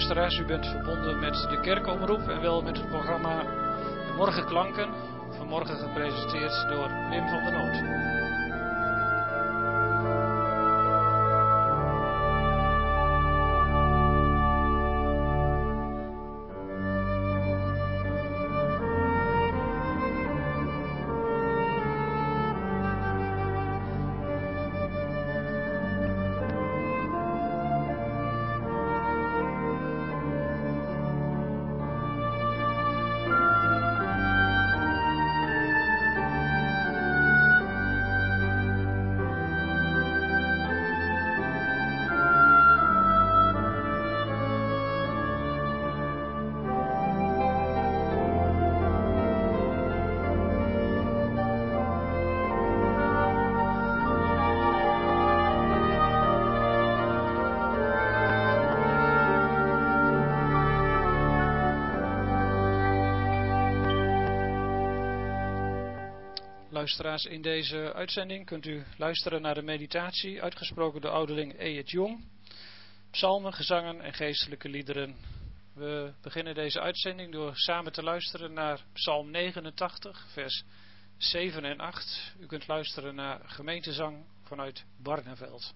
luisteraars, u bent verbonden met de kerkomroep en wel met het programma Morgenklanken, vanmorgen gepresenteerd door Wim van der Noot. Luisteraars, in deze uitzending kunt u luisteren naar de meditatie, uitgesproken door ouderling E.J. Jong, psalmen, gezangen en geestelijke liederen. We beginnen deze uitzending door samen te luisteren naar psalm 89, vers 7 en 8. U kunt luisteren naar gemeentezang vanuit Barneveld.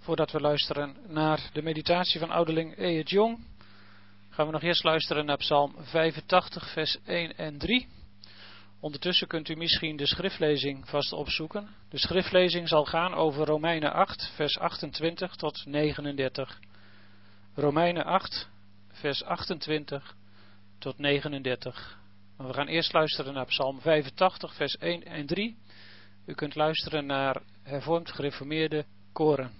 Voordat we luisteren naar de meditatie van ouderling E. het Jong, gaan we nog eerst luisteren naar Psalm 85 vers 1 en 3. Ondertussen kunt u misschien de schriftlezing vast opzoeken. De schriftlezing zal gaan over Romeinen 8 vers 28 tot 39. Romeinen 8 vers 28 tot 39. Maar we gaan eerst luisteren naar Psalm 85 vers 1 en 3. U kunt luisteren naar hervormd gereformeerde koren.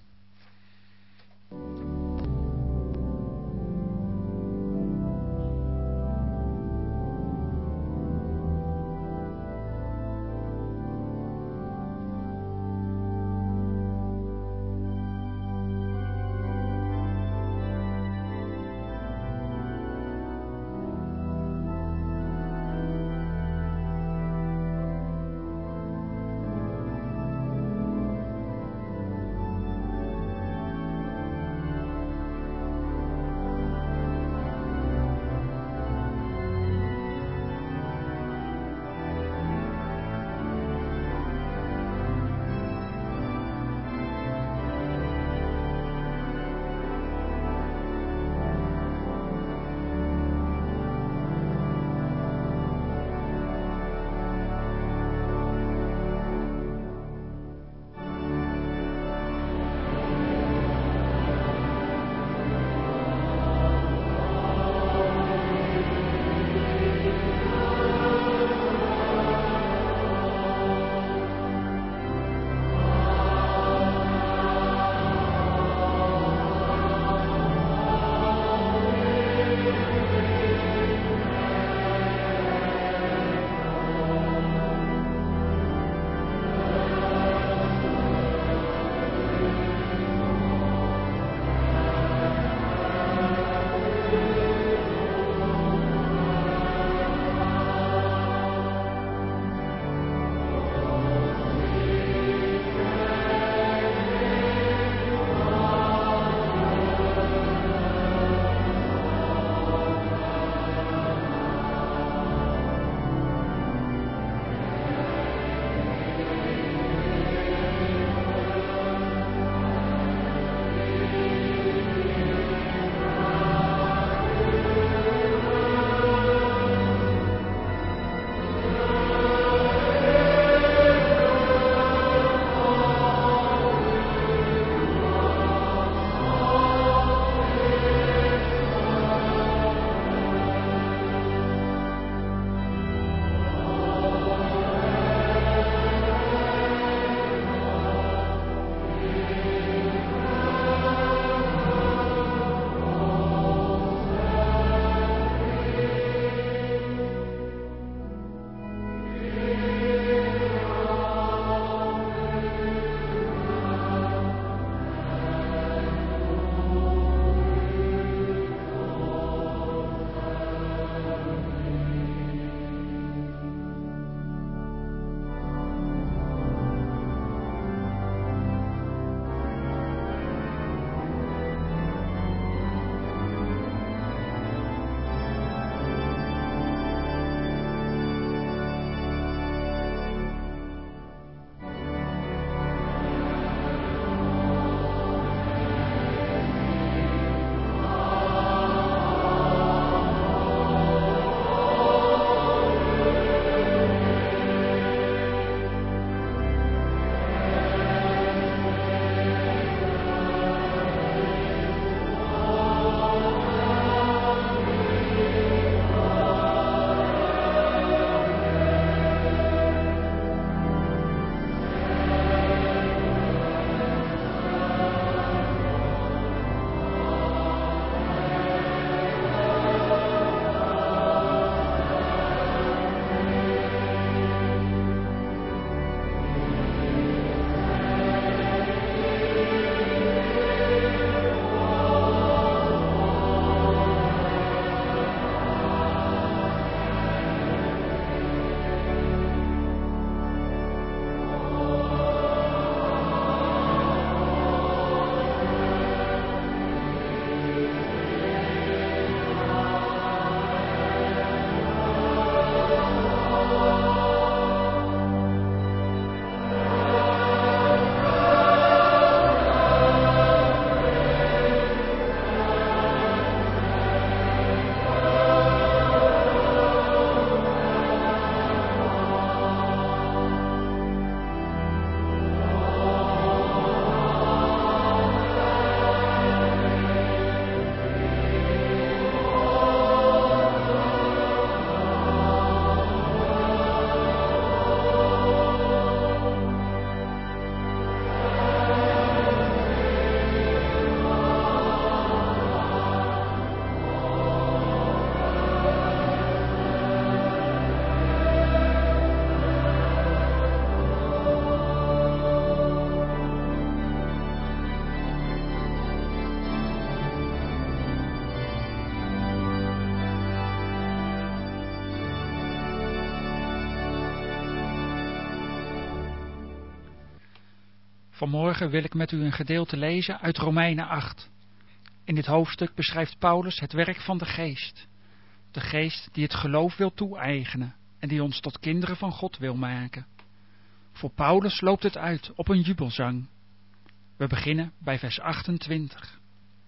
Vanmorgen wil ik met u een gedeelte lezen uit Romeinen 8. In dit hoofdstuk beschrijft Paulus het werk van de Geest. De Geest die het geloof wil toe-eigenen en die ons tot kinderen van God wil maken. Voor Paulus loopt het uit op een jubelzang. We beginnen bij vers 28.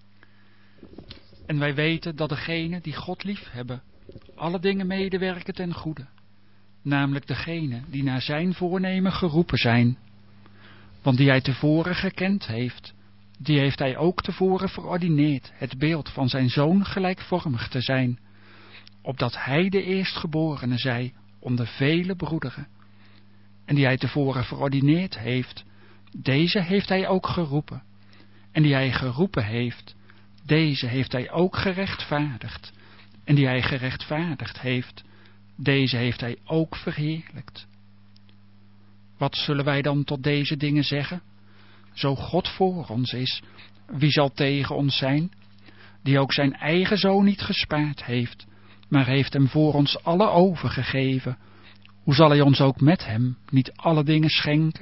En wij weten dat degenen die God lief hebben, alle dingen medewerken ten goede. Namelijk degenen die naar zijn voornemen geroepen zijn. Want die hij tevoren gekend heeft, die heeft hij ook tevoren verordineerd het beeld van zijn zoon gelijkvormig te zijn, opdat hij de eerstgeborene zij onder vele broederen. En die hij tevoren verordineerd heeft, deze heeft hij ook geroepen. En die hij geroepen heeft, deze heeft hij ook gerechtvaardigd. En die hij gerechtvaardigd heeft, deze heeft hij ook verheerlijkt. Wat zullen wij dan tot deze dingen zeggen? Zo God voor ons is, wie zal tegen ons zijn? Die ook zijn eigen zoon niet gespaard heeft, maar heeft hem voor ons alle overgegeven. Hoe zal hij ons ook met hem niet alle dingen schenken?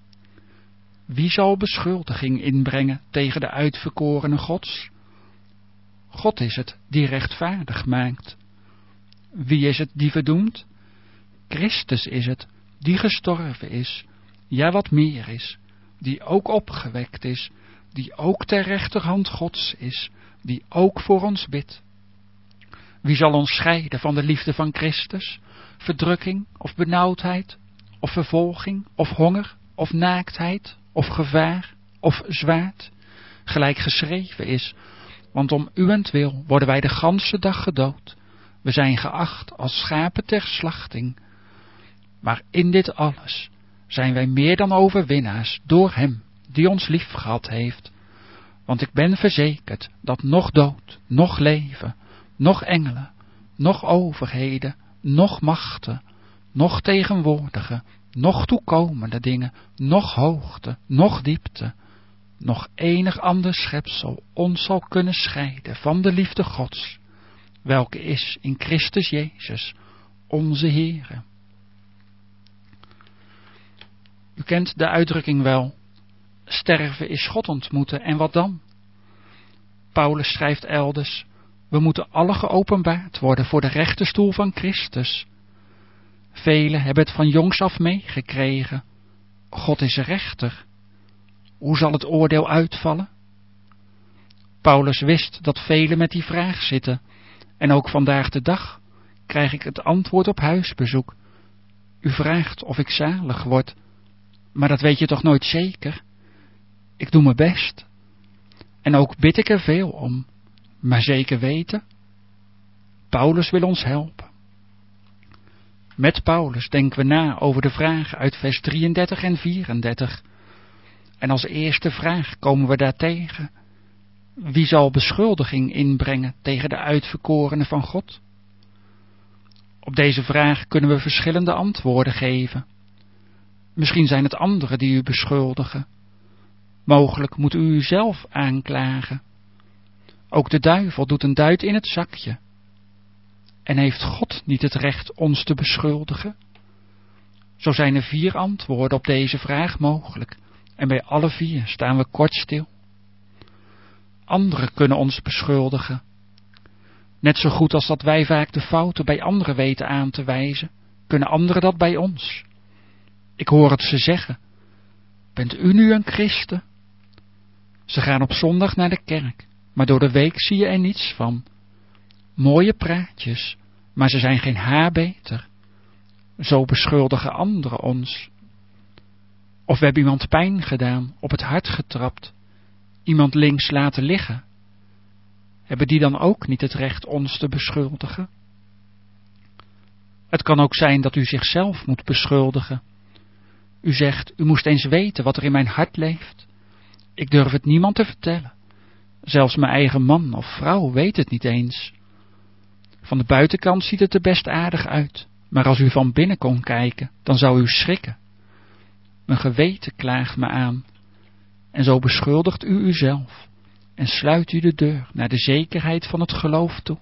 Wie zal beschuldiging inbrengen tegen de uitverkorene Gods? God is het die rechtvaardig maakt. Wie is het die verdoemt? Christus is het die gestorven is, ja wat meer is, die ook opgewekt is, die ook ter rechterhand Gods is, die ook voor ons bidt. Wie zal ons scheiden van de liefde van Christus? Verdrukking of benauwdheid, of vervolging, of honger, of naaktheid, of gevaar, of zwaard, gelijk geschreven is, want om uwentwil worden wij de ganse dag gedood. We zijn geacht als schapen ter slachting. Maar in dit alles zijn wij meer dan overwinnaars door hem die ons lief gehad heeft. Want ik ben verzekerd dat noch dood, noch leven, noch engelen, noch overheden, noch machten, noch tegenwoordige, noch toekomende dingen, noch hoogte, noch diepte, noch enig ander schepsel ons zal kunnen scheiden van de liefde Gods, welke is in Christus Jezus, onze Heere. U kent de uitdrukking wel, sterven is God ontmoeten, en wat dan? Paulus schrijft elders, we moeten alle geopenbaard worden voor de rechterstoel van Christus. Velen hebben het van jongs af meegekregen. God is rechter. Hoe zal het oordeel uitvallen? Paulus wist dat velen met die vraag zitten, en ook vandaag de dag krijg ik het antwoord op huisbezoek. U vraagt of ik zalig word, maar dat weet je toch nooit zeker? Ik doe mijn best. En ook bid ik er veel om, maar zeker weten? Paulus wil ons helpen. Met Paulus denken we na over de vragen uit vers 33 en 34. En als eerste vraag komen we daartegen. Wie zal beschuldiging inbrengen tegen de uitverkorenen van God? Op deze vraag kunnen we verschillende antwoorden geven. Misschien zijn het anderen die u beschuldigen. Mogelijk moet u uzelf aanklagen. Ook de duivel doet een duit in het zakje. En heeft God niet het recht ons te beschuldigen? Zo zijn er 4 antwoorden op deze vraag mogelijk, en bij alle 4 staan we kort stil. Anderen kunnen ons beschuldigen. Net zo goed als dat wij vaak de fouten bij anderen weten aan te wijzen, kunnen anderen dat bij ons. Ik hoor het ze zeggen, bent u nu een christen? Ze gaan op zondag naar de kerk, maar door de week zie je er niets van. Mooie praatjes, maar ze zijn geen haar beter. Zo beschuldigen anderen ons. Of we hebben iemand pijn gedaan, op het hart getrapt, iemand links laten liggen. Hebben die dan ook niet het recht ons te beschuldigen? Het kan ook zijn dat u zichzelf moet beschuldigen. U zegt, u moest eens weten wat er in mijn hart leeft. Ik durf het niemand te vertellen. Zelfs mijn eigen man of vrouw weet het niet eens. Van de buitenkant ziet het er best aardig uit, maar als u van binnen kon kijken, dan zou u schrikken. Mijn geweten klaagt me aan, en zo beschuldigt u uzelf, en sluit u de deur naar de zekerheid van het geloof toe.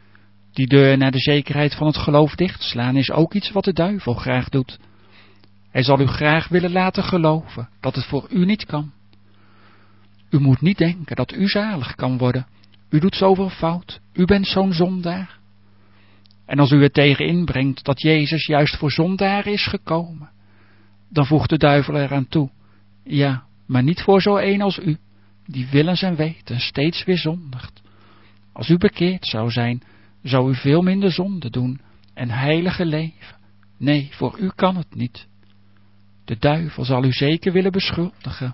Die deur naar de zekerheid van het geloof dichtslaan is ook iets wat de duivel graag doet. Hij zal u graag willen laten geloven dat het voor u niet kan. U moet niet denken dat u zalig kan worden. U doet zoveel fout. U bent zo'n zondaar. En als u er tegen inbrengt dat Jezus juist voor zondaren is gekomen, dan voegt de duivel eraan toe: ja, maar niet voor zo een als u, die willens en weten steeds weer zondigt. Als u bekeerd zou zijn, zou u veel minder zonde doen en heilige leven. Nee, voor u kan het niet. De duivel zal u zeker willen beschuldigen.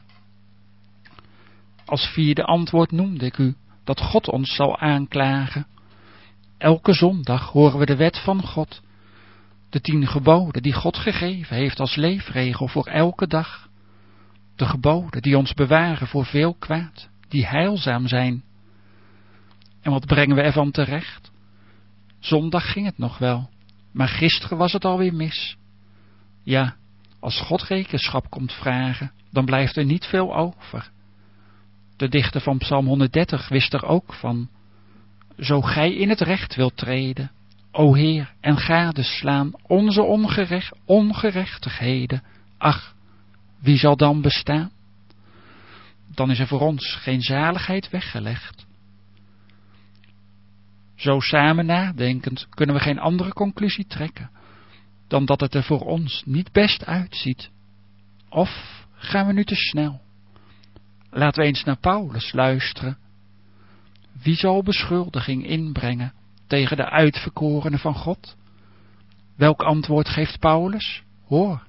Als vierde antwoord noemde ik u dat God ons zal aanklagen. Elke zondag horen we de wet van God, de 10 geboden die God gegeven heeft als leefregel voor elke dag. De geboden die ons bewaren voor veel kwaad, die heilzaam zijn. En wat brengen we ervan terecht? Zondag ging het nog wel, maar gisteren was het alweer mis. Ja, als God rekenschap komt vragen, dan blijft er niet veel over. De dichter van Psalm 130 wist er ook van: zo gij in het recht wilt treden, o Heer, en gadeslaan onze ongerechtigheden, ach, wie zal dan bestaan? Dan is er voor ons geen zaligheid weggelegd. Zo samen nadenkend kunnen we geen andere conclusie trekken dan dat het er voor ons niet best uitziet. Of gaan we nu te snel? Laten we eens naar Paulus luisteren. Wie zal beschuldiging inbrengen tegen de uitverkorenen van God? Welk antwoord geeft Paulus? Hoor.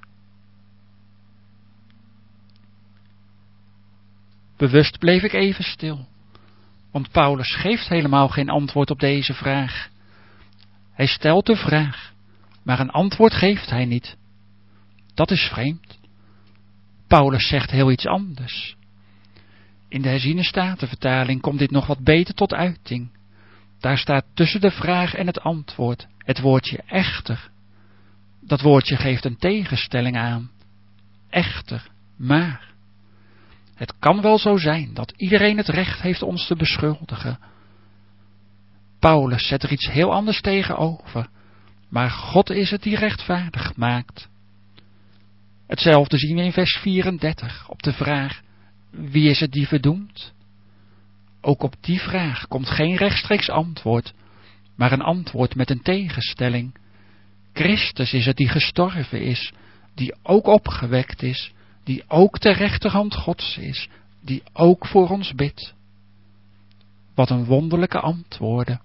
Bewust bleef ik even stil, want Paulus geeft helemaal geen antwoord op deze vraag. Hij stelt de vraag, maar een antwoord geeft hij niet. Dat is vreemd. Paulus zegt heel iets anders. In de herziene statenvertaling komt dit nog wat beter tot uiting. Daar staat tussen de vraag en het antwoord het woordje echter. Dat woordje geeft een tegenstelling aan. Echter, maar. Het kan wel zo zijn dat iedereen het recht heeft ons te beschuldigen. Paulus zet er iets heel anders tegenover, maar God is het die rechtvaardig maakt. Hetzelfde zien we in vers 34 op de vraag: wie is het die verdoemt? Ook op die vraag komt geen rechtstreeks antwoord, maar een antwoord met een tegenstelling. Christus is het die gestorven is, die ook opgewekt is, die ook ter rechterhand Gods is, die ook voor ons bidt. Wat een wonderlijke antwoorden.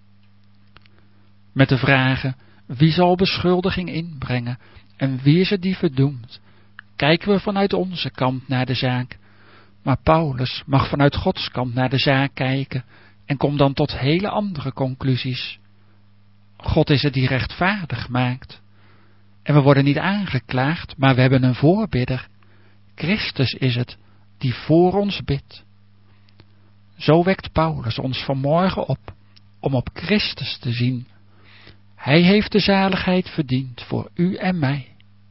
Met de vragen: wie zal beschuldiging inbrengen en wie is het die verdoemt, kijken we vanuit onze kant naar de zaak. Maar Paulus mag vanuit Gods kant naar de zaak kijken en komt dan tot hele andere conclusies. God is het die rechtvaardig maakt. En we worden niet aangeklaagd, maar we hebben een voorbidder. Christus is het die voor ons bidt. Zo wekt Paulus ons vanmorgen om op Christus te zien. Hij heeft de zaligheid verdiend voor u en mij.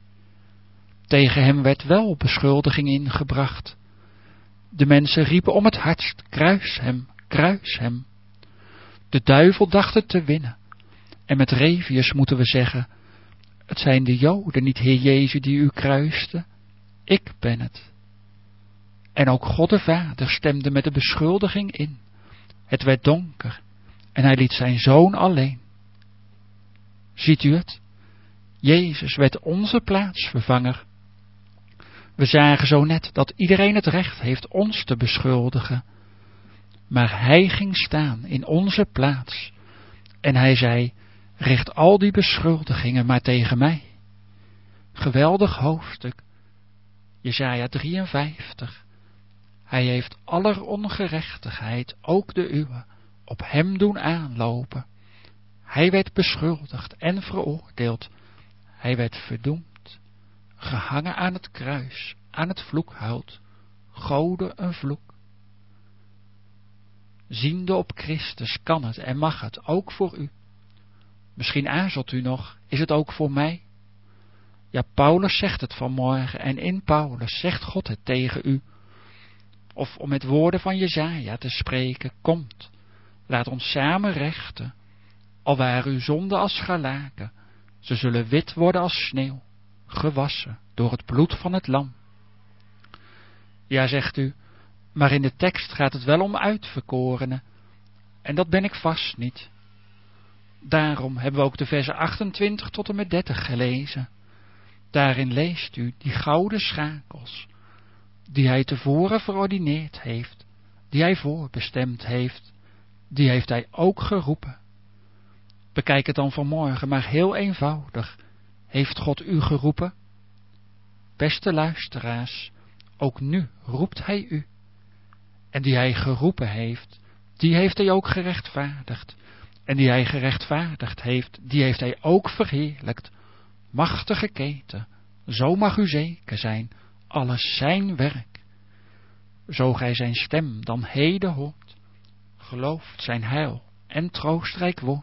Tegen hem werd wel beschuldiging ingebracht. De mensen riepen om het hardst: kruis hem, kruis hem. De duivel dacht het te winnen. En met Revius moeten we zeggen: het zijn de Joden, niet Heer Jezus, die u kruisten. Ik ben het. En ook God de Vader stemde met de beschuldiging in. Het werd donker en hij liet zijn Zoon alleen. Ziet u het? Jezus werd onze plaatsvervanger. We zagen zo net dat iedereen het recht heeft ons te beschuldigen. Maar hij ging staan in onze plaats. En hij zei: richt al die beschuldigingen maar tegen mij. Geweldig hoofdstuk. Jesaja 53. Hij heeft aller ongerechtigheid, ook de uwe, op hem doen aanlopen. Hij werd beschuldigd en veroordeeld. Hij werd verdoemd, gehangen aan het kruis, aan het vloekhout, gode een vloek. Ziende op Christus kan het en mag het, ook voor u. Misschien aarzelt u nog, is het ook voor mij? Ja, Paulus zegt het vanmorgen en in Paulus zegt God het tegen u. Of om met woorden van Jesaja te spreken: komt, laat ons samen rechten. Al waren uw zonden als scharlaken, ze zullen wit worden als sneeuw. gewassen door het bloed van het lam. Ja, zegt u, maar in de tekst gaat het wel om uitverkorenen, en dat ben ik vast niet. Daarom hebben we ook de versen 28 tot en met 30 gelezen. Daarin leest u die gouden schakels, die hij tevoren verordineerd heeft, die hij voorbestemd heeft, die heeft hij ook geroepen. Bekijk het dan vanmorgen maar heel eenvoudig. Heeft God u geroepen? Beste luisteraars, ook nu roept hij u. En die hij geroepen heeft, die heeft hij ook gerechtvaardigd. En die hij gerechtvaardigd heeft, die heeft hij ook verheerlijkt. Machtige keten, zo mag u zeker zijn, alles zijn werk. Zo gij zijn stem dan heden hoort, gelooft zijn heil en troostrijk woord.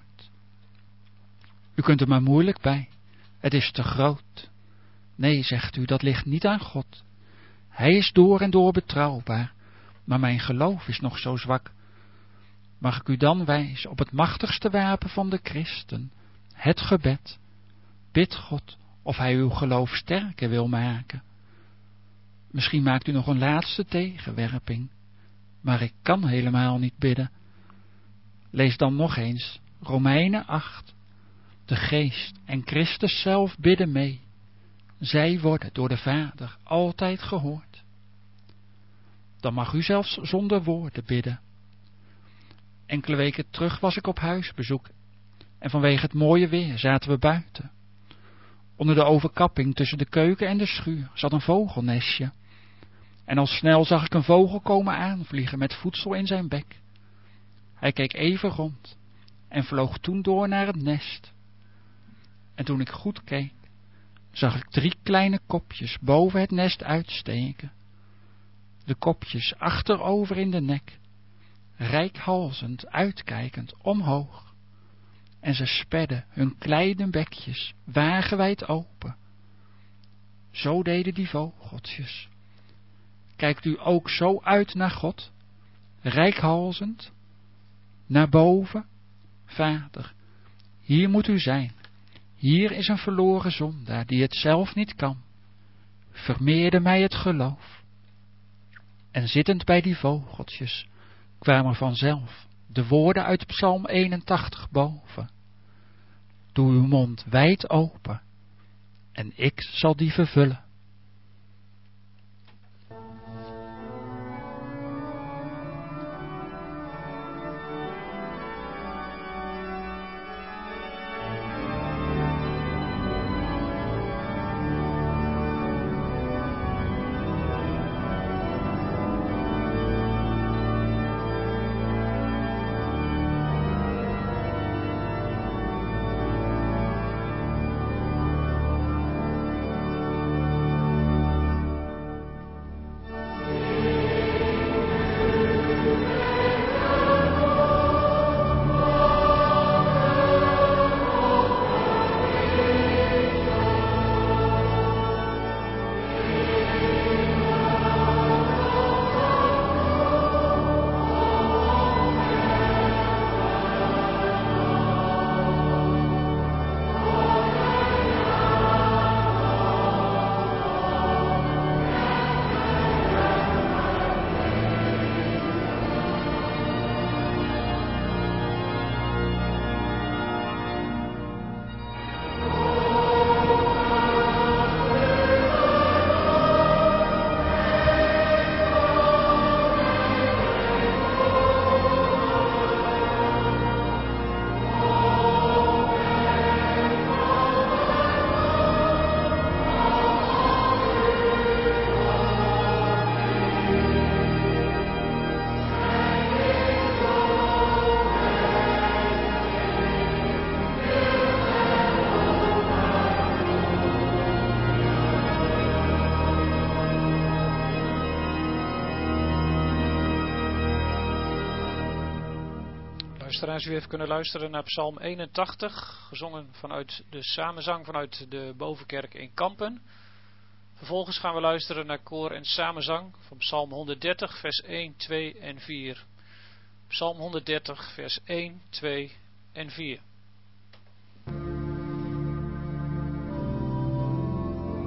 U kunt er maar moeilijk bij, het is te groot. Nee, zegt u, dat ligt niet aan God. Hij is door en door betrouwbaar, maar mijn geloof is nog zo zwak. Mag ik u dan wijzen op het machtigste wapen van de christen, het gebed. Bid God of hij uw geloof sterker wil maken. Misschien maakt u nog een laatste tegenwerping, maar ik kan helemaal niet bidden. Lees dan nog eens Romeinen 8. De Geest en Christus zelf bidden mee. Zij worden door de Vader altijd gehoord. Dan mag u zelfs zonder woorden bidden. Enkele weken terug was ik op huisbezoek en vanwege het mooie weer zaten we buiten. Onder de overkapping tussen de keuken en de schuur zat een vogelnestje. En al snel zag ik een vogel komen aanvliegen met voedsel in zijn bek. Hij keek even rond en vloog toen door naar het nest. En toen ik goed keek, zag ik 3 kleine kopjes boven het nest uitsteken. De kopjes achterover in de nek, reikhalzend uitkijkend omhoog. En ze spedden hun kleine bekjes wagenwijd open. Zo deden die vogeltjes. Kijkt u ook zo uit naar God, reikhalzend, naar boven? Vader, hier moet u zijn. Hier is een verloren zondaar die het zelf niet kan. Vermeerde mij het geloof. En zittend bij die vogeltjes kwamen vanzelf de woorden uit Psalm 81 boven. Doe uw mond wijd open en ik zal die vervullen. Luisteraars, u heeft kunnen luisteren naar Psalm 81, gezongen vanuit de samenzang vanuit de Bovenkerk in Kampen. Vervolgens gaan we luisteren naar koor en samenzang van Psalm 130, vers 1, 2 en 4. Psalm 130, vers 1, 2 en 4.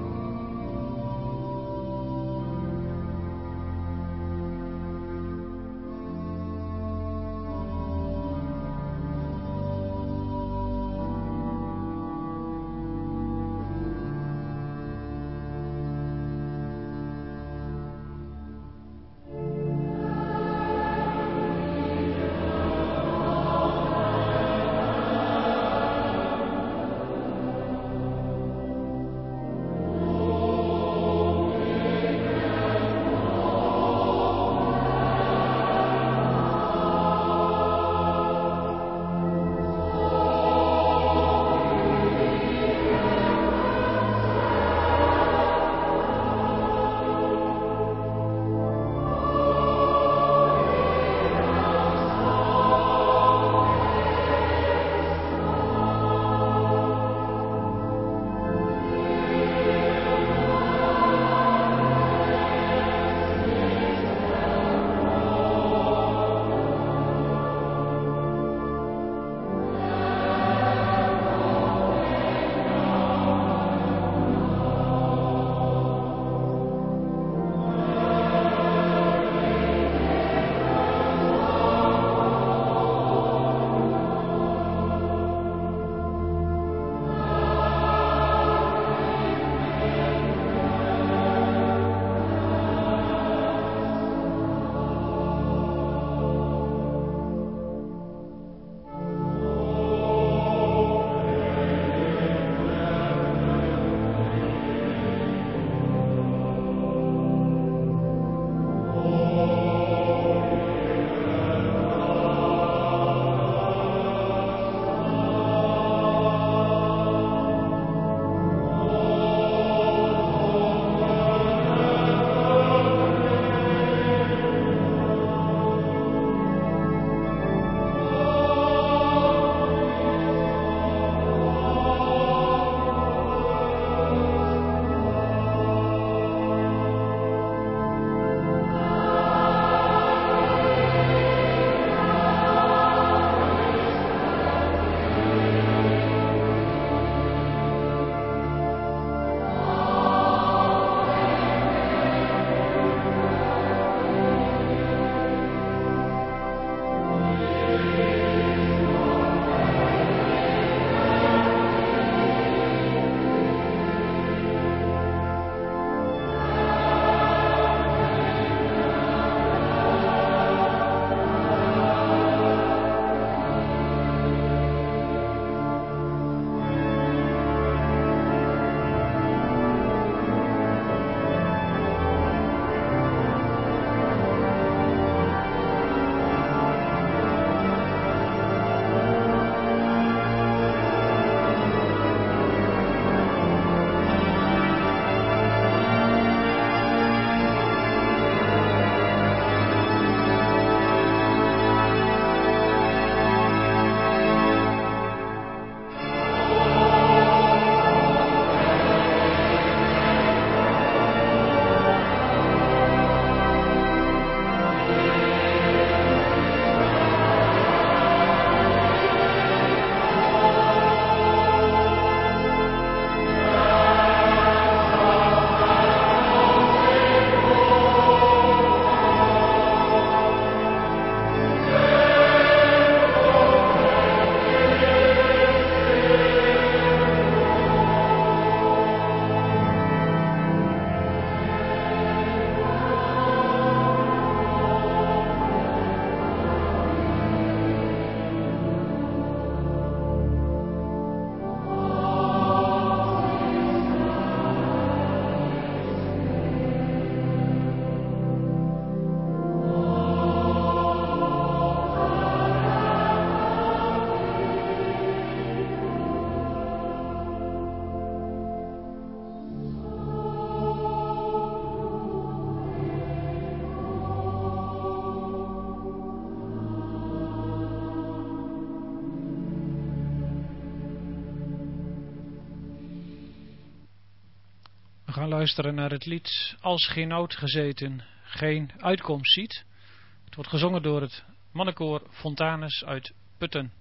We gaan luisteren naar het lied Als geen nood gezeten, geen uitkomst ziet. Het wordt gezongen door het mannenkoor Fontanus uit Putten.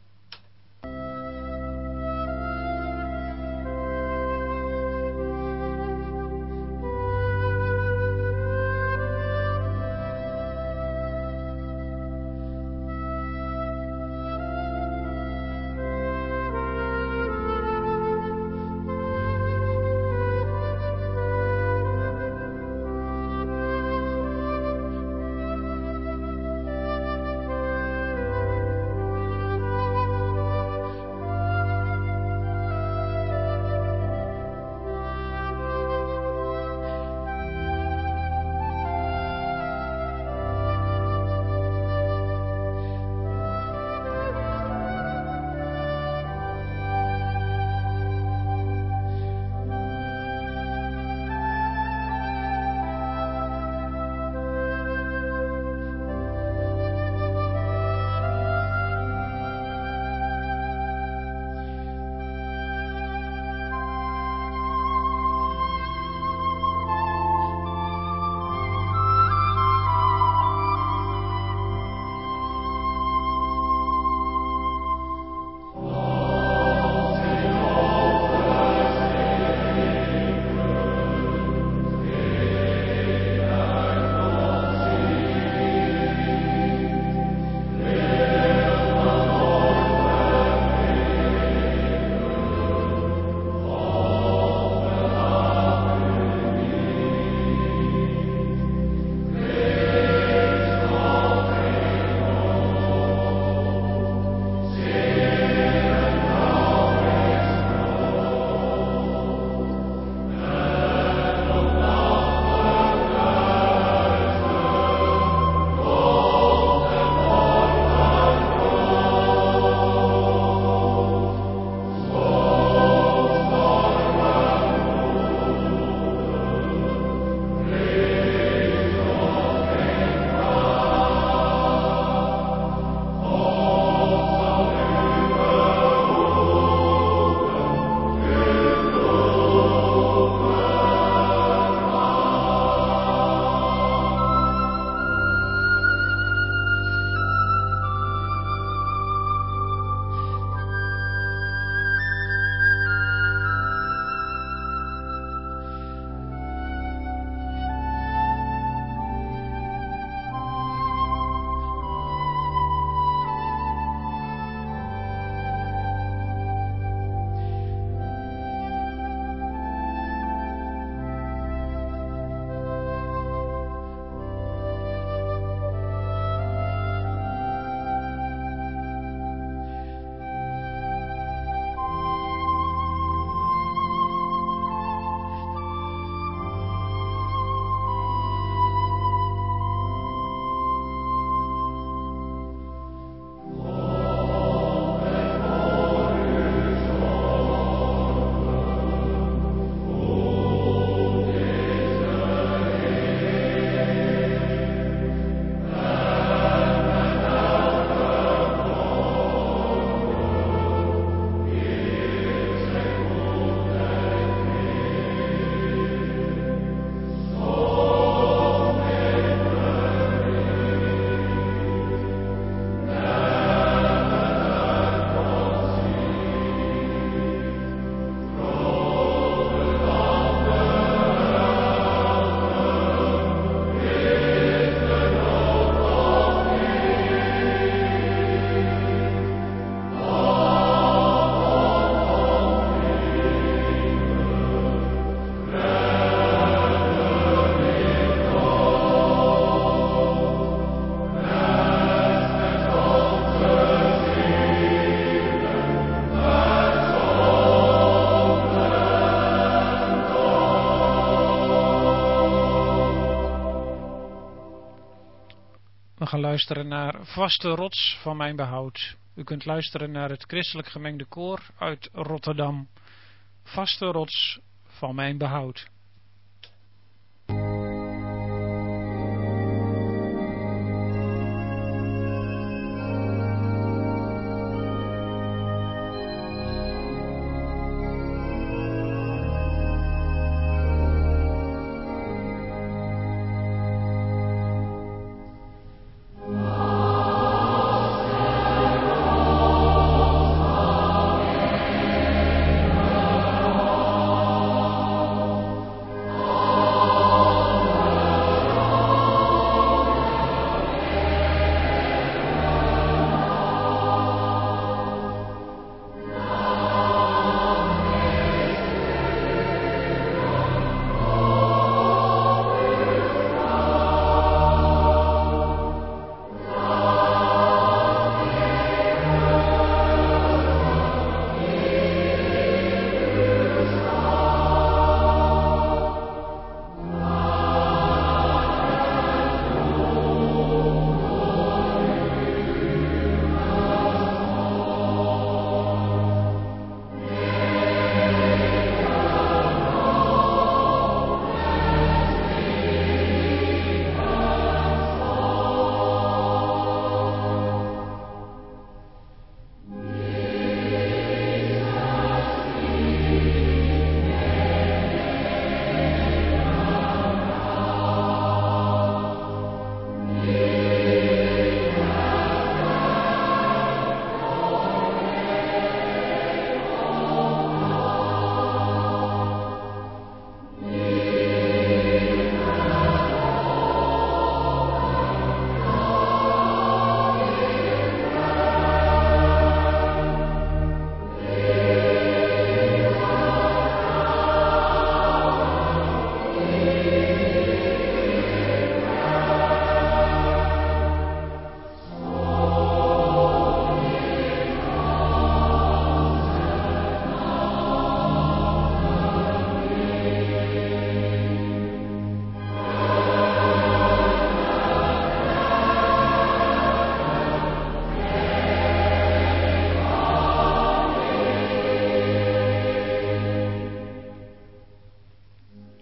We gaan luisteren naar Vaste Rots van Mijn Behoud. U kunt luisteren naar het christelijk gemengde koor uit Rotterdam. Vaste Rots van Mijn Behoud.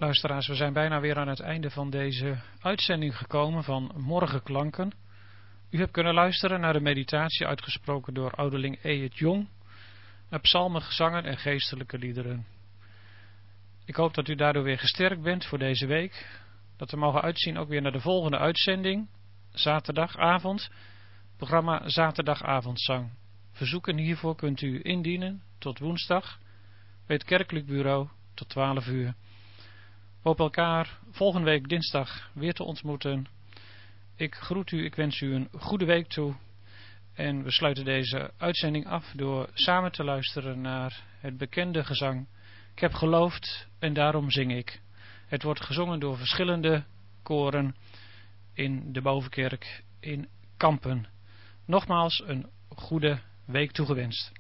Luisteraars, we zijn bijna weer aan het einde van deze uitzending gekomen van Morgenklanken. U hebt kunnen luisteren naar de meditatie uitgesproken door ouderling E.J. Jong, naar psalmen, gezangen en geestelijke liederen. Ik hoop dat u daardoor weer gesterkt bent voor deze week, dat we mogen uitzien ook weer naar de volgende uitzending, zaterdagavond, programma Zaterdagavondzang. Verzoeken hiervoor kunt u indienen tot woensdag bij het kerkelijk bureau tot 12 uur. We hopen elkaar volgende week dinsdag weer te ontmoeten. Ik groet u, ik wens u een goede week toe. En we sluiten deze uitzending af door samen te luisteren naar het bekende gezang. Ik heb geloofd en daarom zing ik. Het wordt gezongen door verschillende koren in de Bovenkerk in Kampen. Nogmaals een goede week toegewenst.